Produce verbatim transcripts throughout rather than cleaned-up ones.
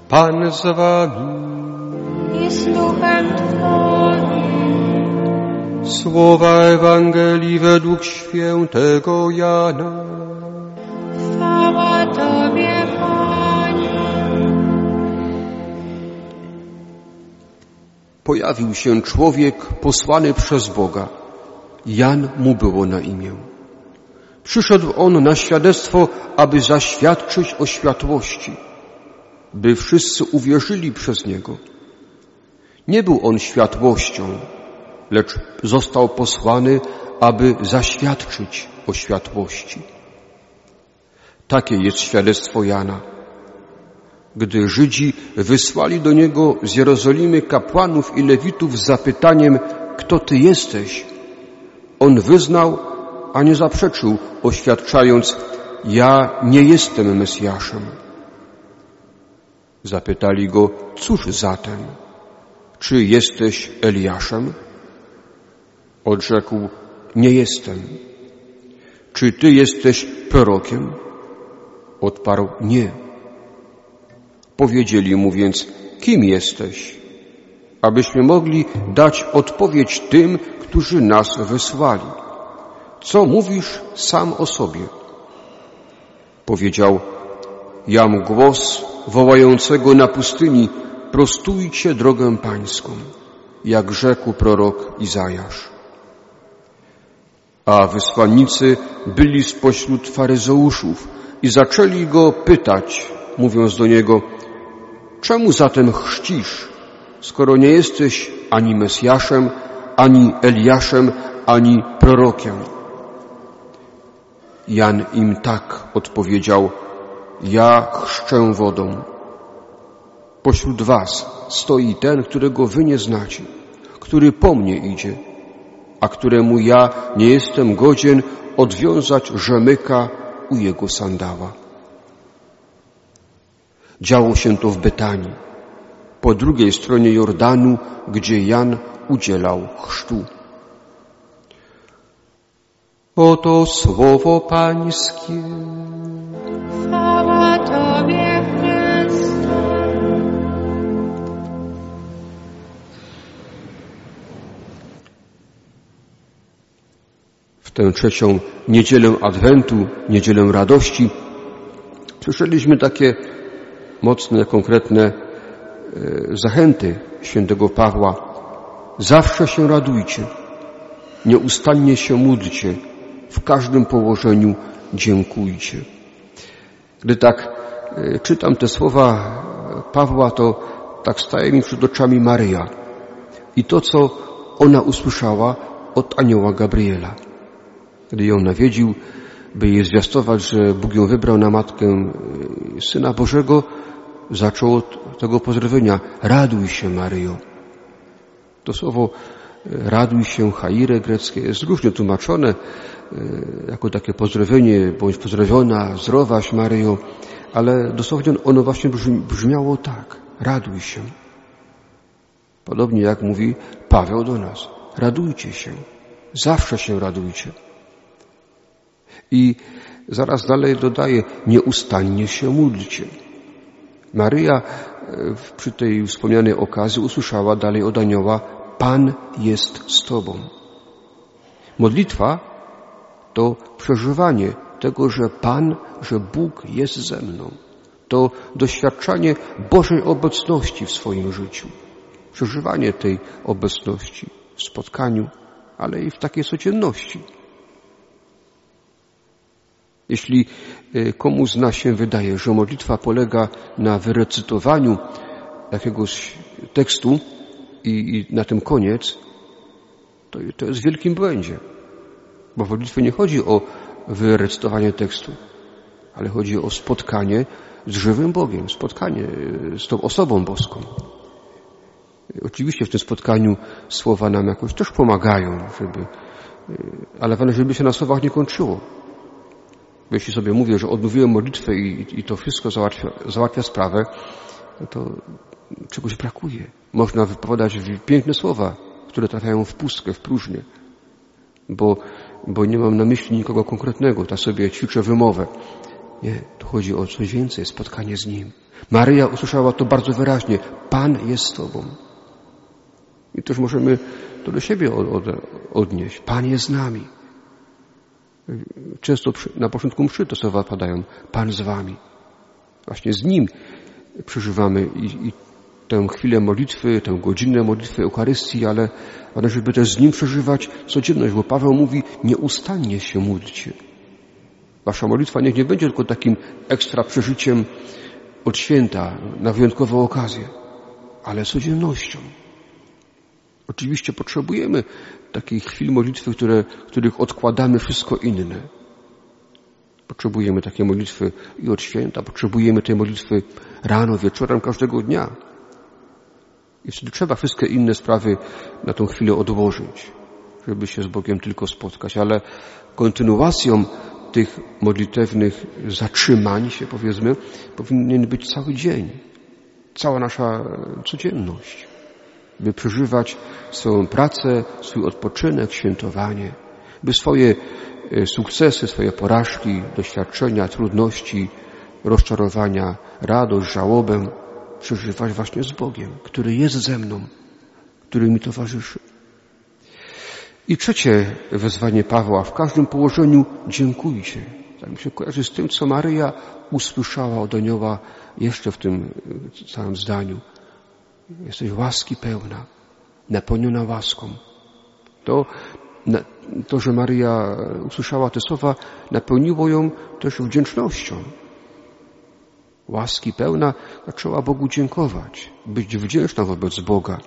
Pan z wami. I z duchem Twoim. Słowa Ewangelii według świętego Jana. Chwała Tobie, Panie. Pojawił się człowiek posłany przez Boga. Jan mu było na imię. Przyszedł on na świadectwo, aby zaświadczyć o światłości, by wszyscy uwierzyli przez niego. Nie był on światłością, lecz został posłany, aby zaświadczyć o światłości. Takie jest świadectwo Jana. Gdy Żydzi wysłali do niego z Jerozolimy kapłanów i lewitów z zapytaniem, kto ty jesteś, on wyznał, a nie zaprzeczył, oświadczając, ja nie jestem Mesjaszem. Zapytali go, cóż zatem? Czy jesteś Eliaszem? Odrzekł, nie jestem. Czy ty jesteś prorokiem? Odparł, nie. Powiedzieli mu więc, kim jesteś? Abyśmy mogli dać odpowiedź tym, którzy nas wysłali. Co mówisz sam o sobie? Powiedział, jam głos wołającego na pustyni, prostujcie drogę pańską, jak rzekł prorok Izajasz. A wysłannicy byli spośród faryzeuszów i zaczęli go pytać, mówiąc do niego, czemu zatem chrzcisz, skoro nie jesteś ani Mesjaszem, ani Eliaszem, ani prorokiem? Jan im tak odpowiedział, ja chrzczę wodą. Pośród was stoi ten, którego wy nie znacie, który po mnie idzie, a któremu ja nie jestem godzien odwiązać rzemyka u jego sandała. Działo się to w Betanii, po drugiej stronie Jordanu, gdzie Jan udzielał chrztu. Oto słowo Pańskie. Chwała Tobie, Chryste. W tę trzecią niedzielę Adwentu, niedzielę radości, słyszeliśmy takie mocne, konkretne e, zachęty świętego Pawła. Zawsze się radujcie, nieustannie się módlcie, w każdym położeniu dziękujcie. Gdy tak e, czytam te słowa Pawła, to tak staje mi przed oczami Maryja i to, co ona usłyszała od anioła Gabriela. Gdy ją nawiedził, by jej zwiastować, że Bóg ją wybrał na matkę Syna Bożego, zaczął od tego pozdrowienia. Raduj się, Maryjo. To słowo raduj się, chaire greckie, jest różnie tłumaczone jako takie pozdrowienie, bądź pozdrowiona, zdrowaś, Maryjo, ale dosłownie ono właśnie brzmiało tak. Raduj się. Podobnie jak mówi Paweł do nas. Radujcie się. Zawsze się radujcie. I zaraz dalej dodaje, nieustannie się módlcie. Maryja przy tej wspomnianej okazji usłyszała dalej od anioła, Pan jest z Tobą. Modlitwa to przeżywanie tego, że Pan, że Bóg jest ze mną. To doświadczanie Bożej obecności w swoim życiu. Przeżywanie tej obecności w spotkaniu, ale i w takiej codzienności. Jeśli komuś z nas się wydaje, że modlitwa polega na wyrecytowaniu jakiegoś tekstu i, i na tym koniec, to, to jest w wielkim błędzie. Bo w modlitwie nie chodzi o wyrecytowanie tekstu, ale chodzi o spotkanie z żywym Bogiem, spotkanie z tą osobą boską. Oczywiście w tym spotkaniu słowa nam jakoś też pomagają, żeby, ale ważne, żeby się na słowach nie kończyło. Bo jeśli sobie mówię, że odmówiłem modlitwę i, i to wszystko załatwia, załatwia sprawę, no to czegoś brakuje. Można wypowiadać piękne słowa, które trafiają w pustkę, w próżnię. Bo, bo nie mam na myśli nikogo konkretnego, tak sobie ćwiczę wymowę. Nie, tu chodzi o coś więcej, spotkanie z Nim. Maryja usłyszała to bardzo wyraźnie. Pan jest z Tobą. I też możemy to do siebie odnieść. Pan jest z nami. Często na początku mszy to słowa padają. Pan z Wami. Właśnie z Nim przeżywamy i, i tę chwilę modlitwy, tę godzinę modlitwy Eucharystii, ale, ale żeby też z Nim przeżywać codzienność, bo Paweł mówi, nieustannie się módlcie. Wasza modlitwa niech nie będzie tylko takim ekstra przeżyciem od święta, na wyjątkową okazję, ale codziennością. Oczywiście potrzebujemy takich chwil modlitwy, które, których odkładamy wszystko inne. Potrzebujemy takiej modlitwy i od święta, potrzebujemy tej modlitwy rano, wieczorem, każdego dnia. I wtedy trzeba wszystkie inne sprawy na tą chwilę odłożyć, żeby się z Bogiem tylko spotkać. Ale kontynuacją tych modlitewnych zatrzymań się, powiedzmy, powinien być cały dzień, cała nasza codzienność, by przeżywać swoją pracę, swój odpoczynek, świętowanie, by swoje sukcesy, swoje porażki, doświadczenia, trudności, rozczarowania, radość, żałobę przeżywać właśnie z Bogiem, który jest ze mną, który mi towarzyszy. I trzecie wezwanie Pawła, w każdym położeniu dziękujcie. Tak mi się kojarzy z tym, co Maryja usłyszała od anioła jeszcze w tym całym zdaniu. Jesteś łaski pełna, napełniona łaską. To, to, że Maryja usłyszała te słowa, napełniło ją też wdzięcznością. Łaski pełna zaczęła Bogu dziękować, być wdzięczna wobec Boga.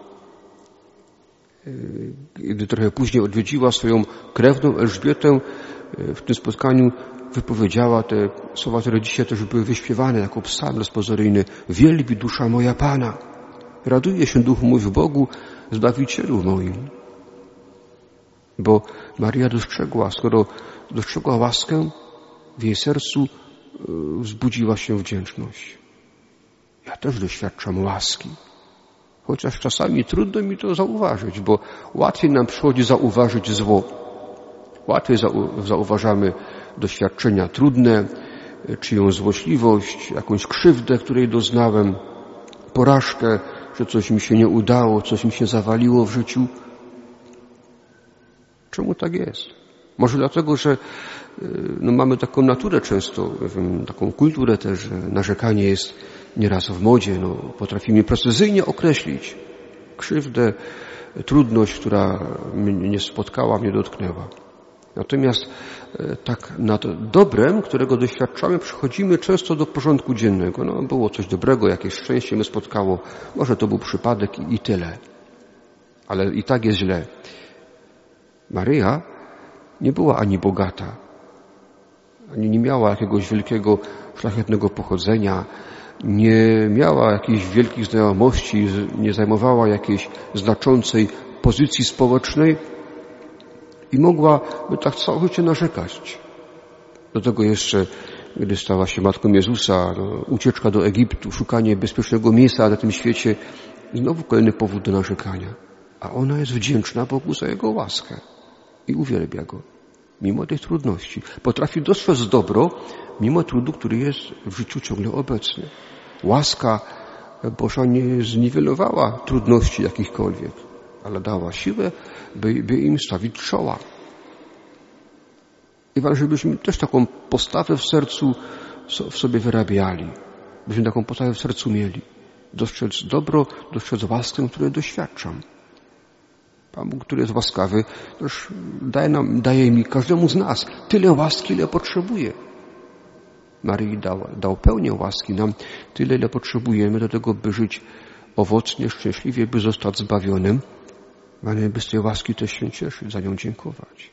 Gdy trochę później odwiedziła swoją krewną Elżbietę, w tym spotkaniu wypowiedziała te słowa, które dzisiaj też były wyśpiewane jako psalm rozpozoryjny. Wielbi dusza moja Pana. Raduje się duch mój w Bogu, Zbawicielu moim. Bo Maria dostrzegła, skoro dostrzegła łaskę, w jej sercu wzbudziła się wdzięczność. Ja też doświadczam łaski. Chociaż czasami trudno mi to zauważyć, bo łatwiej nam przychodzi zauważyć zło. Łatwiej zau- zauważamy doświadczenia trudne, czyjąś złośliwość, jakąś krzywdę, której doznałem, porażkę, że coś mi się nie udało, coś mi się zawaliło w życiu. Czemu tak jest? Może dlatego, że no, mamy taką naturę często, taką kulturę też, że narzekanie jest nieraz w modzie. No, potrafimy precyzyjnie określić krzywdę, trudność, która mnie spotkała, mnie dotknęła. Natomiast tak nad dobrem, którego doświadczamy, przychodzimy często do porządku dziennego. No, było coś dobrego, jakieś szczęście mnie spotkało, może to był przypadek i, i tyle. Ale i tak jest źle. Maryja nie była ani bogata, ani nie miała jakiegoś wielkiego, szlachetnego pochodzenia, nie miała jakichś wielkich znajomości, nie zajmowała jakiejś znaczącej pozycji społecznej i mogłaby tak całe życie narzekać. Do tego jeszcze, gdy stała się matką Jezusa, no, ucieczka do Egiptu, szukanie bezpiecznego miejsca na tym świecie, znowu kolejny powód do narzekania. A ona jest wdzięczna Bogu za Jego łaskę i uwielbia Go. Mimo tych trudności. Potrafi dostrzec dobro, mimo trudu, który jest w życiu ciągle obecny. Łaska Boża nie zniwelowała trudności jakichkolwiek, ale dała siłę, by, by im stawić czoła. I ważne, żebyśmy też taką postawę w sercu w sobie wyrabiali. Byśmy taką postawę w sercu mieli. Dostrzec dobro, dostrzec łaskę, której doświadczam. Pan Bóg, który jest łaskawy, też daje nam, daje mi, każdemu z nas tyle łaski, ile potrzebuje. Maryi dał, dał pełnię łaski nam, tyle, ile potrzebujemy do tego, by żyć owocnie, szczęśliwie, by zostać zbawionym. Mamy by z tej łaski też się cieszyć, za nią dziękować.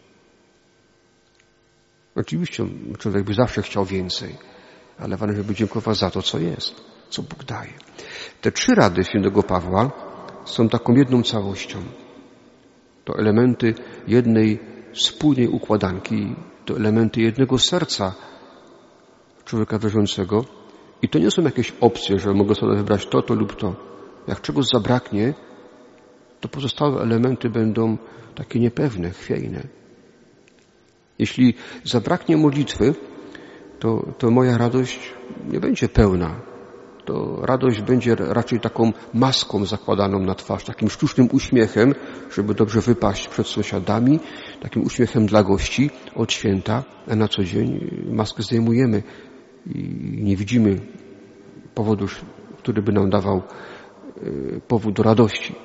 Oczywiście człowiek by zawsze chciał więcej, ale ważne, żeby dziękować za to, co jest, co Bóg daje. Te trzy rady świętego Pawła są taką jedną całością. To elementy jednej spójnej układanki, to elementy jednego serca człowieka wierzącego. I to nie są jakieś opcje, że mogę sobie wybrać to, to lub to. Jak czegoś zabraknie, to pozostałe elementy będą takie niepewne, chwiejne. Jeśli zabraknie modlitwy, to, to moja radość nie będzie pełna. To radość będzie raczej taką maską zakładaną na twarz, takim sztucznym uśmiechem, żeby dobrze wypaść przed sąsiadami, takim uśmiechem dla gości od święta, a na co dzień maskę zdejmujemy i nie widzimy powodu, który by nam dawał powód do radości.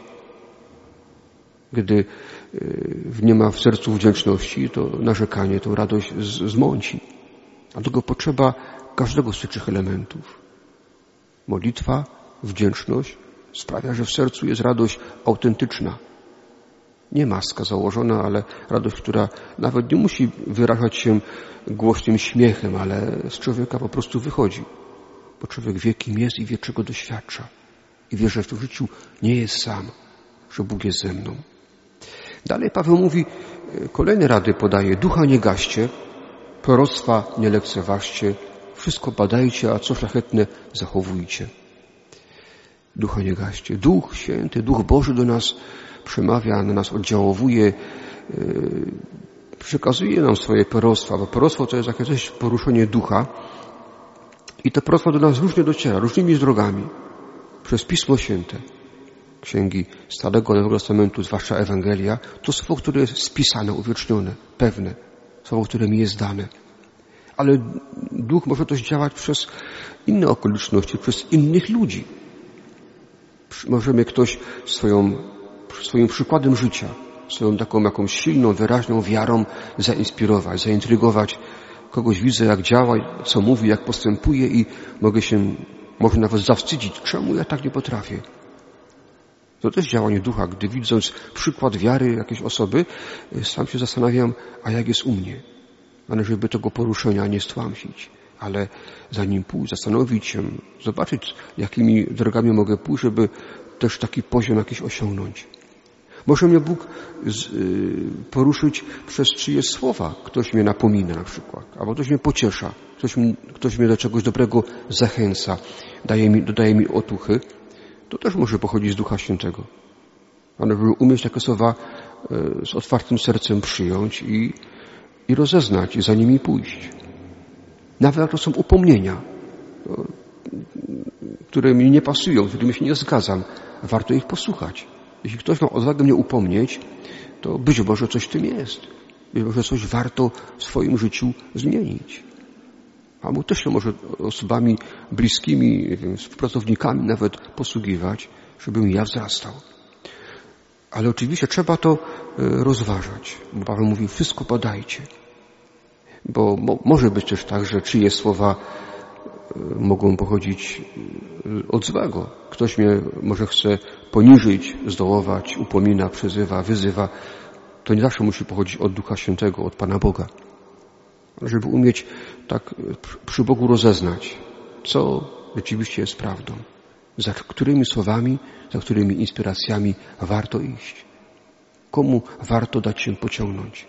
Gdy nie ma w sercu wdzięczności, to narzekanie tę radość zmąci. Dlatego potrzeba każdego z tych trzech elementów. Modlitwa, wdzięczność sprawia, że w sercu jest radość autentyczna. Nie maska założona, ale radość, która nawet nie musi wyrażać się głośnym śmiechem, ale z człowieka po prostu wychodzi. Bo człowiek wie, kim jest i wie, czego doświadcza. I wie, że w życiu nie jest sam, że Bóg jest ze mną. Dalej Paweł mówi, kolejne rady podaje. Ducha nie gaście, proroctwa nie lekceważcie, wszystko badajcie, a co szlachetne zachowujcie. Ducha nie gaście. Duch Święty, Duch Boży do nas przemawia, na nas oddziałowuje, yy, przekazuje nam swoje proroctwa, bo proroctwo to jest jakieś poruszenie ducha i to proroctwo do nas różnie dociera, różnymi drogami. Przez Pismo Święte, księgi Starego Nowego Testamentu, zwłaszcza Ewangelia, to słowo, które jest spisane, uwiecznione, pewne, słowo, które mi jest dane. Ale Duch może też działać przez inne okoliczności, przez innych ludzi. Możemy ktoś swoją, swoim przykładem życia, swoją taką jakąś silną, wyraźną wiarą zainspirować, zaintrygować. Kogoś widzę, jak działa, co mówi, jak postępuje i mogę się, może nawet zawstydzić, czemu ja tak nie potrafię. To też działanie ducha. Gdy widząc przykład wiary jakiejś osoby, sam się zastanawiam, a jak jest u mnie? Ale żeby tego poruszenia nie stłamsić, ale za nim pójść, zastanowić się, zobaczyć, jakimi drogami mogę pójść, żeby też taki poziom jakiś osiągnąć. Może mnie Bóg z, y, poruszyć przez czyjeś słowa. Ktoś mnie napomina na przykład, albo ktoś mnie pociesza, ktoś, ktoś mnie do czegoś dobrego zachęca, daje mi, dodaje mi otuchy. To też może pochodzić z Ducha Świętego. Ale żeby umieć takie słowa y, z otwartym sercem przyjąć i i rozeznać i za nimi pójść. Nawet jak to są upomnienia, które mi nie pasują, z którymi się nie zgadzam, warto ich posłuchać. Jeśli ktoś ma odwagę mnie upomnieć, to być może coś w tym jest. Być może coś warto w swoim życiu zmienić. A mu też się może osobami bliskimi, nie wiem, współpracownikami nawet posługiwać, żebym ja wzrastał. Ale oczywiście trzeba to rozważać. Bo Paweł mówi, wszystko badajcie. Bo mo- może być też tak, że czyjeś słowa mogą pochodzić od złego. Ktoś mnie może chce poniżyć, zdołować, upomina, przyzywa, wyzywa. To nie zawsze musi pochodzić od Ducha Świętego, od Pana Boga. Ale żeby umieć tak przy Bogu rozeznać, co rzeczywiście jest prawdą. Za którymi słowami, za którymi inspiracjami warto iść. Komu warto dać się pociągnąć.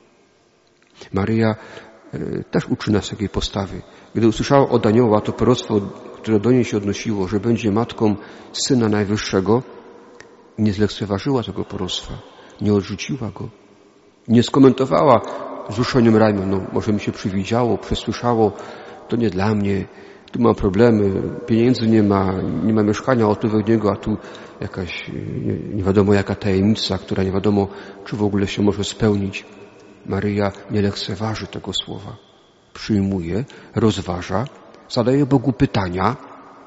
Maryja e, też uczy nas takiej postawy. Gdy usłyszała od anioła to proroctwo, które do niej się odnosiło, że będzie matką Syna Najwyższego, nie zlekceważyła tego proroctwa, nie odrzuciła go, nie skomentowała wzruszeniem ramion, no może mi się przywidziało, przesłyszało, to nie dla mnie, tu mam problemy, pieniędzy nie ma, nie ma mieszkania odpowiedniego, a tu jakaś nie, nie wiadomo jaka tajemnica, która nie wiadomo, czy w ogóle się może spełnić. Maryja nie lekceważy tego słowa. Przyjmuje, rozważa, zadaje Bogu pytania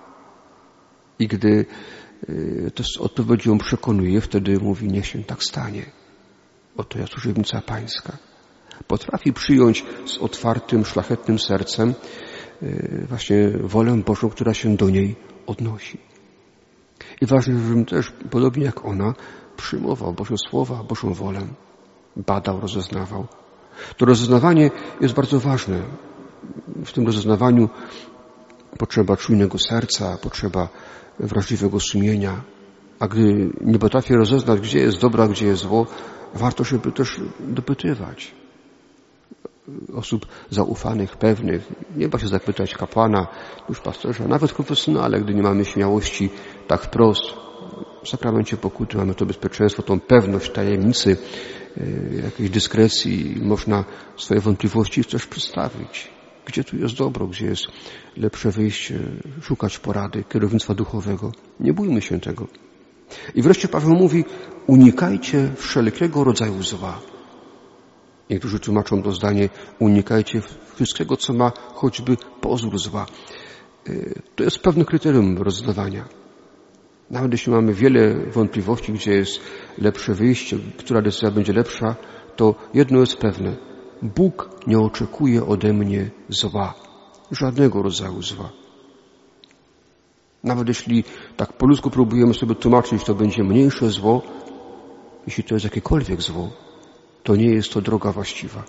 i gdy y, to z odpowiedzią przekonuje, wtedy mówi, niech się tak stanie. Oto ja służebnica Pańska. Potrafi przyjąć z otwartym, szlachetnym sercem y, właśnie wolę Bożą, która się do niej odnosi. I ważne, żebym też, podobnie jak ona, przyjmował Boże słowa, Bożą wolę. Badał, rozeznawał. To rozeznawanie jest bardzo ważne. W tym rozeznawaniu potrzeba czujnego serca, potrzeba wrażliwego sumienia. A gdy nie potrafię rozeznać, gdzie jest dobro, a gdzie jest zło, warto się też dopytywać osób zaufanych, pewnych. Nie da się zapytać kapłana, już pasterza, nawet konfesjonale, gdy nie mamy śmiałości tak wprost. W sakramencie pokuty mamy to bezpieczeństwo, tą pewność tajemnicy, jakiejś dyskrecji. Można swoje wątpliwości też przedstawić. Gdzie tu jest dobro, gdzie jest lepsze wyjście, szukać porady, kierownictwa duchowego. Nie bójmy się tego. I wreszcie Paweł mówi, unikajcie wszelkiego rodzaju zła. Niektórzy tłumaczą to zdanie, unikajcie wszystkiego, co ma choćby pozór zła. To jest pewne kryterium rozdawania. Nawet jeśli mamy wiele wątpliwości, gdzie jest lepsze wyjście, która decyzja będzie lepsza, to jedno jest pewne. Bóg nie oczekuje ode mnie zła. Żadnego rodzaju zła. Nawet jeśli tak po ludzku próbujemy sobie tłumaczyć, to będzie mniejsze zło, jeśli to jest jakiekolwiek zło, to nie jest to droga właściwa.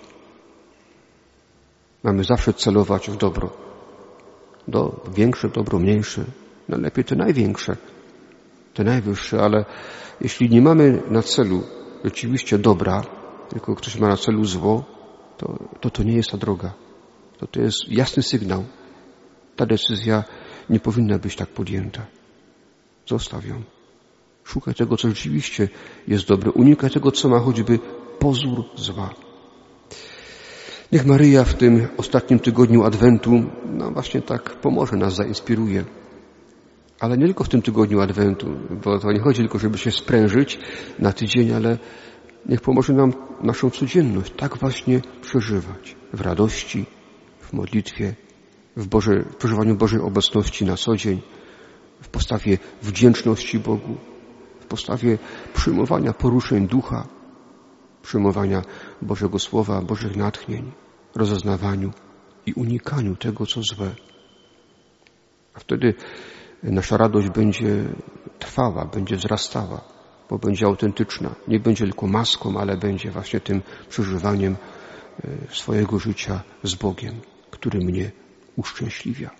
Mamy zawsze celować w dobro. Do, większe dobro, mniejsze. Najlepiej te największe, te najwyższe, ale jeśli nie mamy na celu rzeczywiście dobra, tylko ktoś ma na celu zło, to to, to nie jest ta droga. To, to jest jasny sygnał. Ta decyzja nie powinna być tak podjęta. Zostaw ją. Szukaj tego, co rzeczywiście jest dobre. Unikaj tego, co ma choćby pozór zła. Niech Maryja w tym ostatnim tygodniu Adwentu no właśnie tak pomoże, nas zainspiruje. Ale nie tylko w tym tygodniu Adwentu, bo to nie chodzi tylko, żeby się sprężyć na tydzień, ale niech pomoże nam naszą codzienność tak właśnie przeżywać. W radości, w modlitwie, w, Boże, w przeżywaniu Bożej obecności na co dzień, w postawie wdzięczności Bogu, w postawie przyjmowania poruszeń ducha, przyjmowania Bożego Słowa, Bożych natchnień, rozeznawaniu i unikaniu tego, co złe. A wtedy nasza radość będzie trwała, będzie wzrastała, bo będzie autentyczna. Nie będzie tylko maską, ale będzie właśnie tym przeżywaniem swojego życia z Bogiem, który mnie uszczęśliwia.